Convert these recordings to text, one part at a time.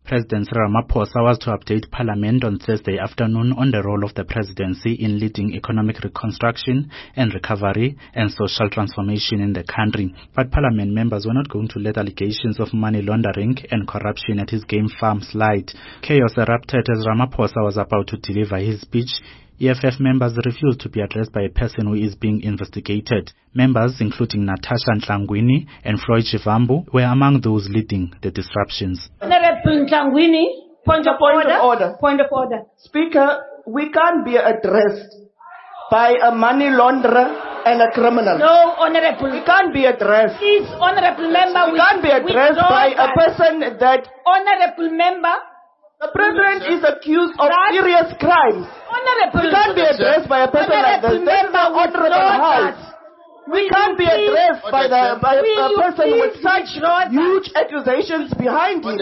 President Cyril Ramaphosa was to update Parliament on Thursday afternoon on the role of the presidency in leading economic reconstruction and recovery and social transformation in the country. But Parliament members were not going to let allegations of money laundering and corruption at his game farm slide. Chaos erupted as Ramaphosa was about to deliver his speech. EFF members refused to be addressed by a person who is being investigated. Members, including Natasha Ntlangwini and Floyd Shivambu, were among those leading the disruptions. Honorable Ntlangwini, point of order. Point of order. Speaker, we can't be addressed by a money launderer and a criminal. No, Honorable. We can't be addressed. Please, Honorable Member. We can't be addressed by a person that... Honorable Member. The President is accused of serious crimes. Honorable. We can't be addressed by a person like this. That's the Honorable House. We can't be addressed by a person with such huge accusations behind him.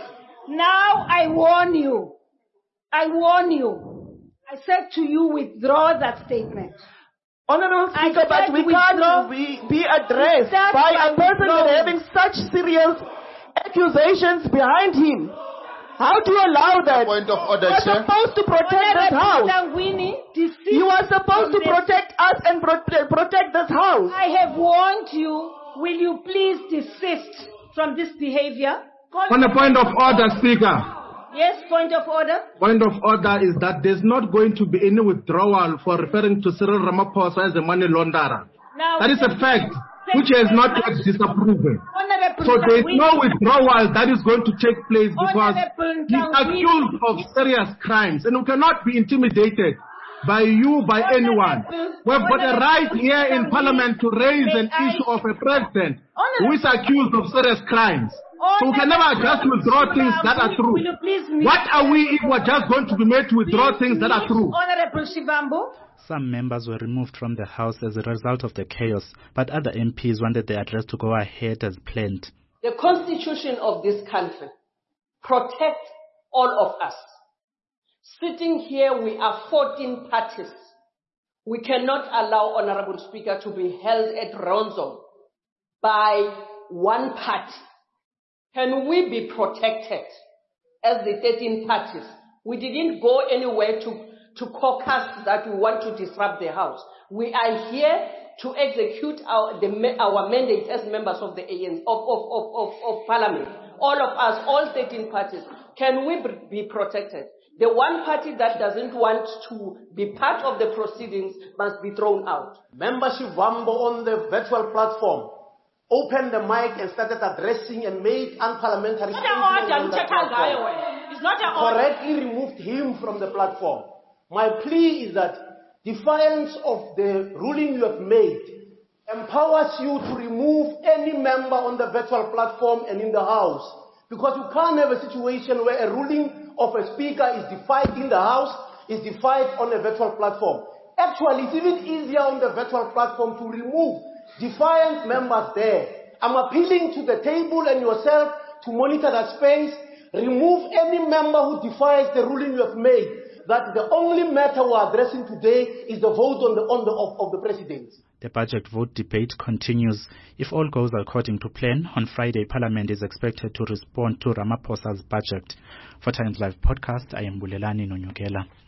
Now I warn you. I warn you. I said to you, withdraw that statement. Honorable Speaker, but we can't be addressed by a person that having such serious accusations behind him. How do you allow that? Point of order, you are supposed to protect this house. You are supposed to protect us and protect this house. I have warned you. Will you please desist from this behavior? On a point of order, Speaker. Yes, point of order. Point of order is that there's not going to be any withdrawal for referring to Cyril Ramaphosa as a money launderer. Now, that is a fact which has not got disapproval. So there is no withdrawal that is going to take place because he's accused of serious crimes and we cannot be intimidated by you, by anyone. We've got a right here in Parliament to raise an issue of a president who is accused of serious crimes. So we can never just withdraw things that are true. What are we if we're just going to be made to withdraw things that are true? Honorable Shivambu. Some members were removed from the House as a result of the chaos, but other MPs wanted the address to go ahead as planned. The constitution of this country protects all of us. Sitting here, we are 14 parties. We cannot allow, Honorable Speaker, to be held at ransom by one party. Can we be protected as the 13 parties? We didn't go anywhere to caucus that we want to disrupt the House. We are here to execute our mandate as members of the ANC, of Parliament. All of us, all 13 parties. Can we be protected? The one party that doesn't want to be part of the proceedings must be thrown out. Membership Wambo on the virtual platform opened the mic and started addressing and made unparliamentary statements. Correctly removed him from the platform. My plea is that defiance of the ruling you have made empowers you to remove any member on the virtual platform and in the House. Because you can't have a situation where a ruling of a speaker is defied in the House, is defied on a virtual platform. Actually, it's even easier on the virtual platform to remove defiant members there. I'm appealing to the table and yourself to monitor that space. Remove any member who defies the ruling you have made. That the only matter we're addressing today is the vote of the president. The budget vote debate continues. If all goes according to plan, on Friday, Parliament is expected to respond to Ramaphosa's budget. For Times Live podcast, I am Bulelani Nonyokela.